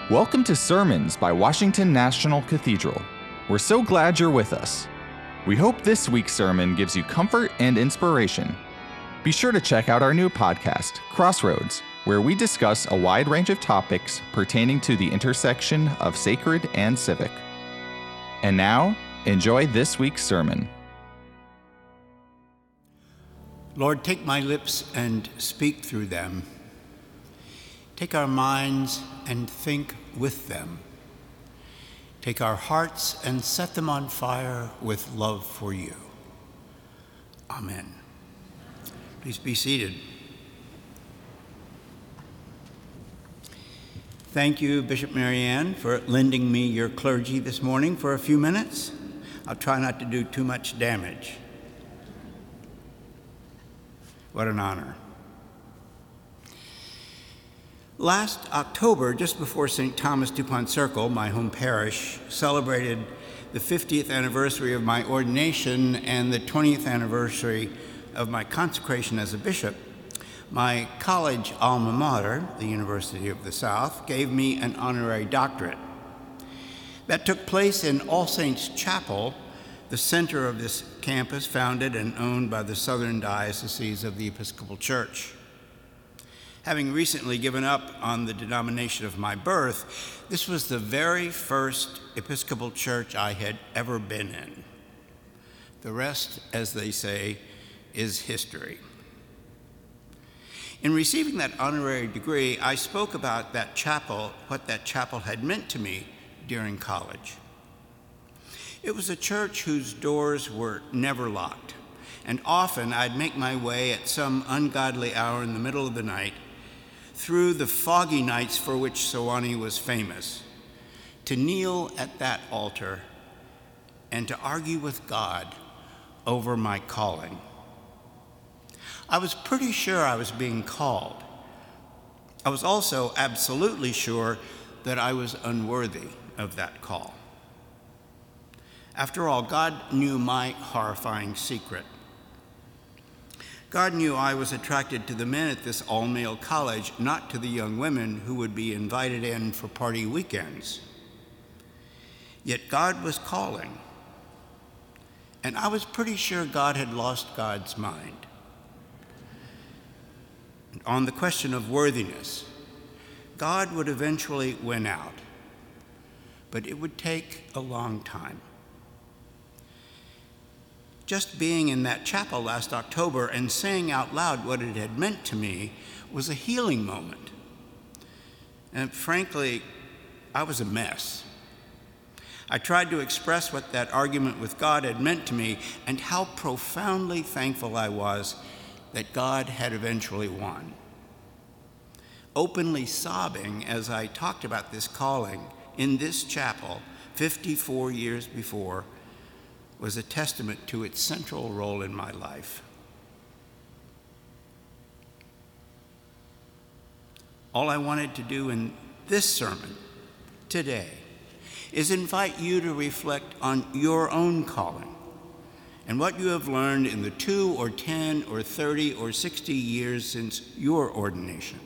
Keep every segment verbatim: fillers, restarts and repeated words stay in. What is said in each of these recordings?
Welcome to Sermons by Washington National Cathedral. We're so glad you're with us. We hope this week's sermon gives you comfort and inspiration. Be sure to check out our new podcast, Crossroads, where we discuss a wide range of topics pertaining to the intersection of sacred and civic. And now, enjoy this week's sermon. Lord, take my lips and speak through them. Take our minds and think with them. Take our hearts and set them on fire with love for you. Amen. Please be seated. Thank you, Bishop Marianne, for lending me your clergy this morning for a few minutes. I'll try not to do too much damage. What an honor. Last October, just before Saint Thomas DuPont Circle, my home parish, celebrated the fiftieth anniversary of my ordination and the twentieth anniversary of my consecration as a bishop, my college alma mater, the University of the South, gave me an honorary doctorate. That took place in All Saints Chapel, the center of this campus, founded and owned by the Southern Diocese of the Episcopal Church. Having recently given up on the denomination of my birth, this was the very first Episcopal church I had ever been in. The rest, as they say, is history. In receiving that honorary degree, I spoke about that chapel, what that chapel had meant to me during college. It was a church whose doors were never locked, and often I'd make my way at some ungodly hour in the middle of the night through the foggy nights for which Sewanee was famous, to kneel at that altar and to argue with God over my calling. I was pretty sure I was being called. I was also absolutely sure that I was unworthy of that call. After all, God knew my horrifying secret. God knew I was attracted to the men at this all-male college, not to the young women who would be invited in for party weekends. Yet God was calling, and I was pretty sure God had lost God's mind. And on the question of worthiness, God would eventually win out, but it would take a long time. Just being in that chapel last October and saying out loud what it had meant to me was a healing moment. And frankly, I was a mess. I tried to express what that argument with God had meant to me and how profoundly thankful I was that God had eventually won. Openly sobbing as I talked about this calling in this chapel fifty-four years before was a testament to its central role in my life. All I wanted to do in this sermon today is invite you to reflect on your own calling and what you have learned in the two or ten or thirty or sixty years since your ordination.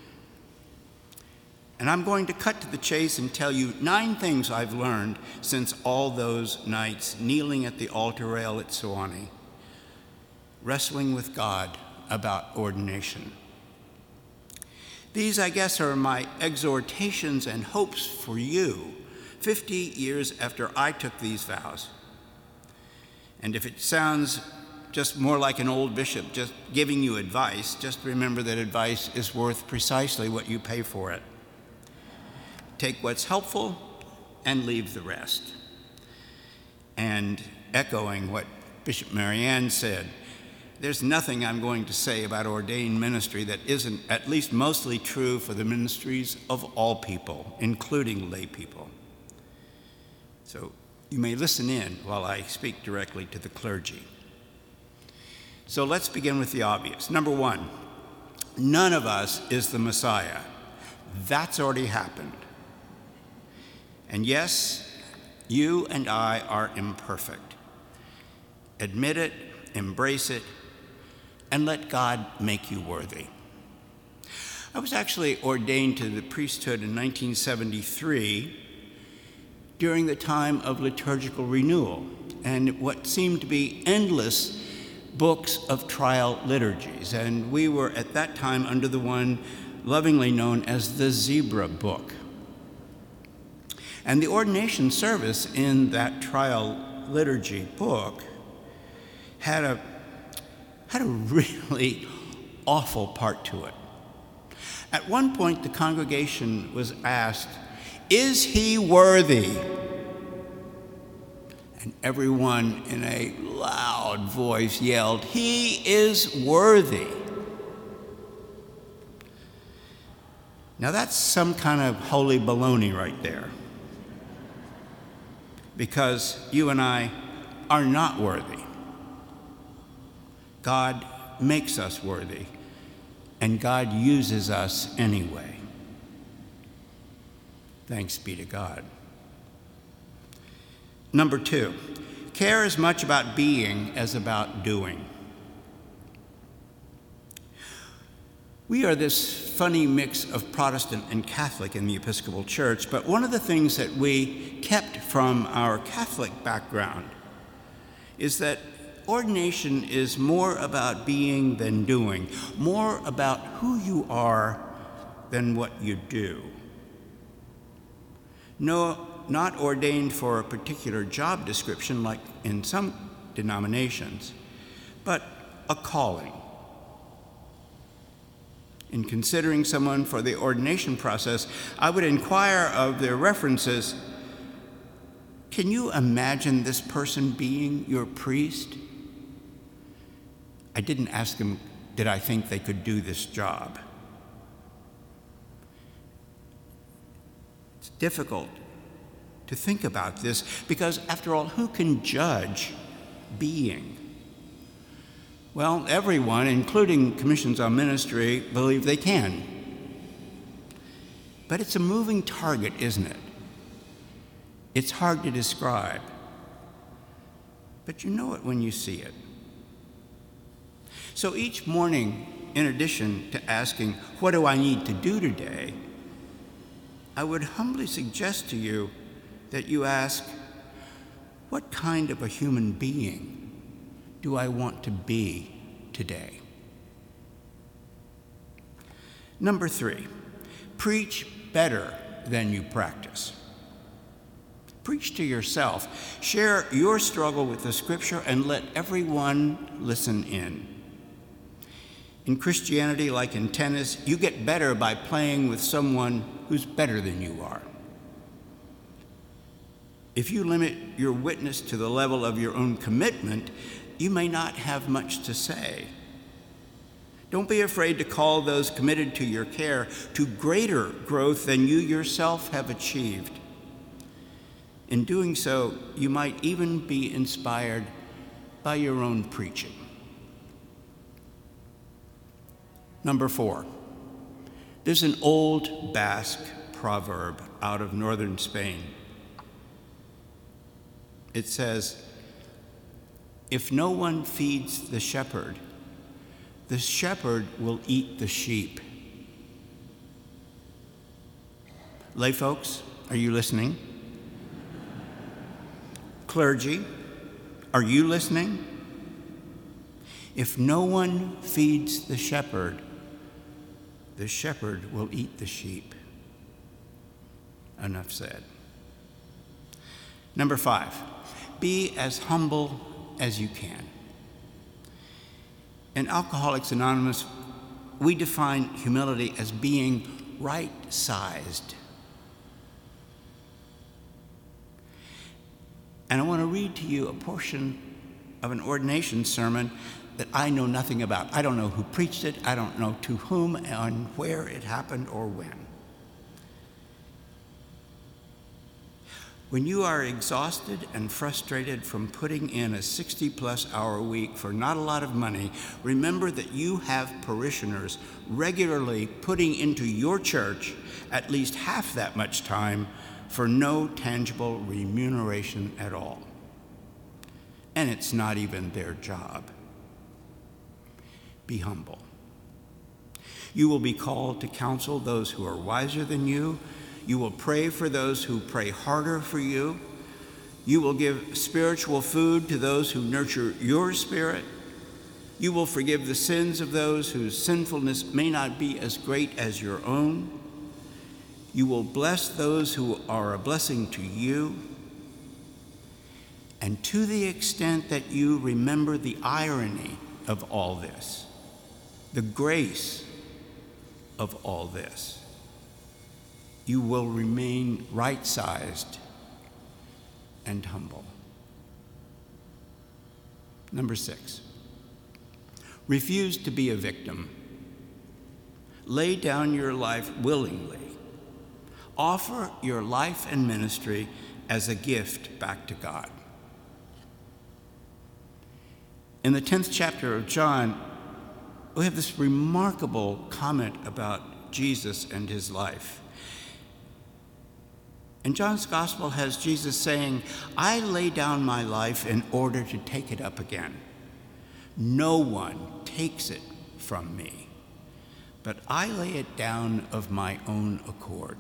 And I'm going to cut to the chase and tell you nine things I've learned since all those nights kneeling at the altar rail at Sewanee, wrestling with God about ordination. These, I guess, are my exhortations and hopes for you fifty years after I took these vows. And if it sounds just more like an old bishop just giving you advice, just remember that advice is worth precisely what you pay for it. Take what's helpful and leave the rest. And echoing what Bishop Marianne said, there's nothing I'm going to say about ordained ministry that isn't at least mostly true for the ministries of all people, including lay people. So you may listen in while I speak directly to the clergy. So let's begin with the obvious. Number one, none of us is the Messiah. That's already happened. And yes, you and I are imperfect. Admit it, embrace it, and let God make you worthy. I was actually ordained to the priesthood in nineteen seventy-three during the time of liturgical renewal and what seemed to be endless books of trial liturgies. And we were at that time under the one lovingly known as the Zebra Book. And the ordination service in that trial liturgy book had a, had a really awful part to it. At one point, the congregation was asked, "Is he worthy?" And everyone in a loud voice yelled, "He is worthy." Now that's some kind of holy baloney right there. Because you and I are not worthy. God makes us worthy, and God uses us anyway. Thanks be to God. Number two, care as much about being as about doing. We are this funny mix of Protestant and Catholic in the Episcopal Church, but one of the things that we kept from our Catholic background is that ordination is more about being than doing, more about who you are than what you do. No, not ordained for a particular job description like in some denominations, but a calling. In considering someone for the ordination process, I would inquire of their references, can you imagine this person being your priest? I didn't ask them, did I think they could do this job? It's difficult to think about this because, after all, who can judge being? Well, everyone, including commissions on ministry, believe they can. But it's a moving target, isn't it? It's hard to describe. But you know it when you see it. So each morning, in addition to asking, what do I need to do today? I would humbly suggest to you that you ask, what kind of a human being do I want to be today? Number three, preach better than you practice. Preach to yourself. Share your struggle with the Scripture and let everyone listen in. In Christianity, like in tennis, you get better by playing with someone who's better than you are. If you limit your witness to the level of your own commitment, you may not have much to say. Don't be afraid to call those committed to your care to greater growth than you yourself have achieved. In doing so, you might even be inspired by your own preaching. Number four, there's an old Basque proverb out of northern Spain. It says, if no one feeds the shepherd, the shepherd will eat the sheep. Lay folks, are you listening? Clergy, are you listening? If no one feeds the shepherd, the shepherd will eat the sheep. Enough said. Number five, be as humble as you can. In Alcoholics Anonymous, we define humility as being right-sized. And I want to read to you a portion of an ordination sermon that I know nothing about. I don't know who preached it. I don't know to whom and where it happened or when. When you are exhausted and frustrated from putting in a sixty-plus hour week for not a lot of money, remember that you have parishioners regularly putting into your church at least half that much time for no tangible remuneration at all. And it's not even their job. Be humble. You will be called to counsel those who are wiser than you. You will pray for those who pray harder for you. You will give spiritual food to those who nurture your spirit. You will forgive the sins of those whose sinfulness may not be as great as your own. You will bless those who are a blessing to you. And to the extent that you remember the irony of all this, the grace of all this, you will remain right-sized and humble. Number six, refuse to be a victim. Lay down your life willingly. Offer your life and ministry as a gift back to God. In the tenth chapter of John, we have this remarkable comment about Jesus and his life. And John's gospel has Jesus saying, "I lay down my life in order to take it up again. No one takes it from me, but I lay it down of my own accord."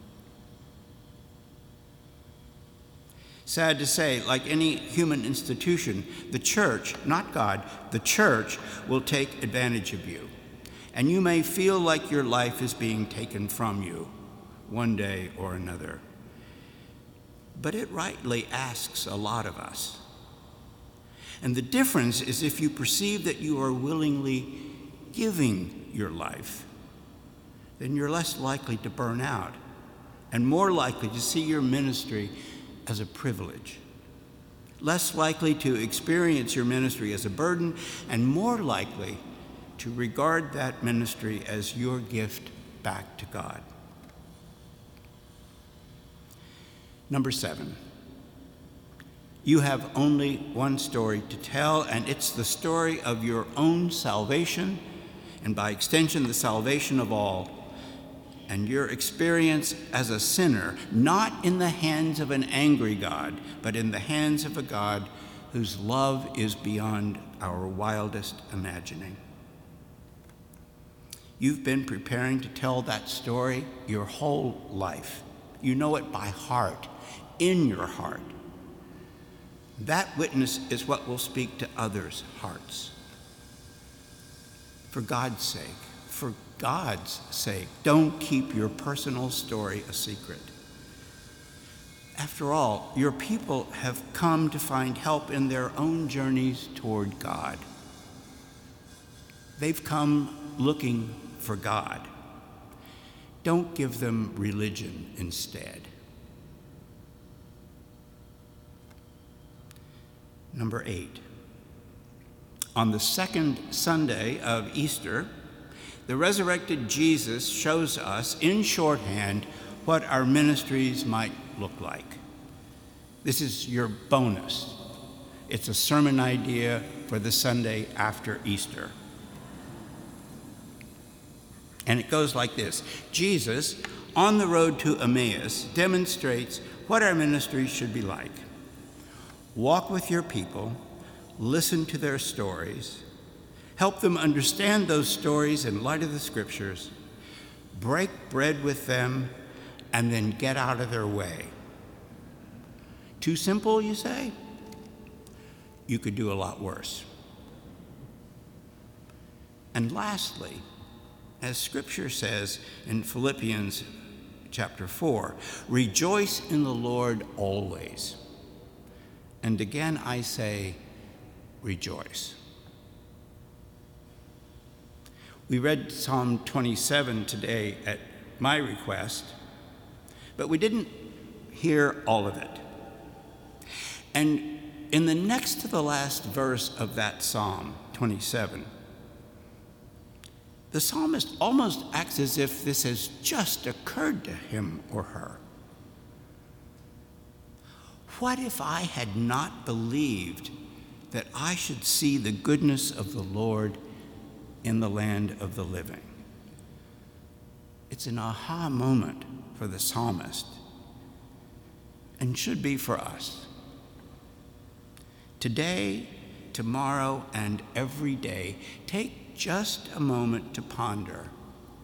Sad to say, like any human institution, the church, not God, the church will take advantage of you. And you may feel like your life is being taken from you one day or another. But it rightly asks a lot of us. And the difference is if you perceive that you are willingly giving your life, then you're less likely to burn out and more likely to see your ministry as a privilege, less likely to experience your ministry as a burden, and more likely to regard that ministry as your gift back to God. Number seven, you have only one story to tell, and it's the story of your own salvation, and by extension, the salvation of all, and your experience as a sinner, not in the hands of an angry God, but in the hands of a God whose love is beyond our wildest imagining. You've been preparing to tell that story your whole life. You know it by heart, in your heart. That witness is what will speak to others' hearts. For God's sake, for God's sake, don't keep your personal story a secret. After all, your people have come to find help in their own journeys toward God. They've come looking for God. Don't give them religion instead. Number eight. On the second Sunday of Easter, the resurrected Jesus shows us in shorthand what our ministries might look like. This is your bonus. It's a sermon idea for the Sunday after Easter. And it goes like this. Jesus, on the road to Emmaus, demonstrates what our ministry should be like. Walk with your people, listen to their stories, help them understand those stories in light of the scriptures, break bread with them, and then get out of their way. Too simple, you say? You could do a lot worse. And lastly, as scripture says in Philippians chapter four, rejoice in the Lord always. And again I say, rejoice. We read Psalm twenty-seven today at my request, but we didn't hear all of it. And in the next to the last verse of that Psalm twenty-seven, the psalmist almost acts as if this has just occurred to him or her. What if I had not believed that I should see the goodness of the Lord in the land of the living? It's an aha moment for the psalmist and should be for us. Today, tomorrow, and every day, take just a moment to ponder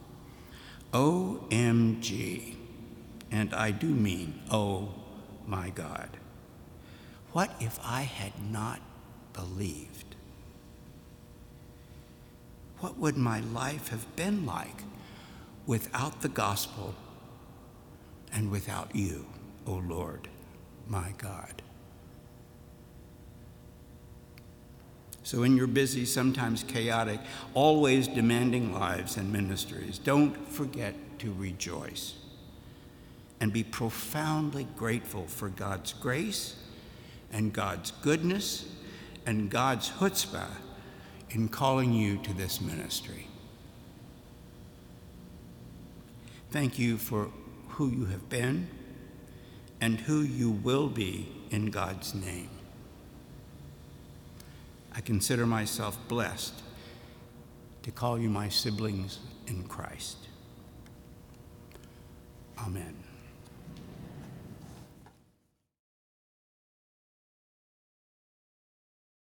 O M G, and I do mean, oh my God. What if I had not believed? What would my life have been like without the gospel and without you, O Lord, my God? So in your busy, sometimes chaotic, always demanding lives and ministries, don't forget to rejoice and be profoundly grateful for God's grace and God's goodness and God's chutzpah in calling you to this ministry. Thank you for who you have been and who you will be in God's name. I consider myself blessed to call you my siblings in Christ. Amen.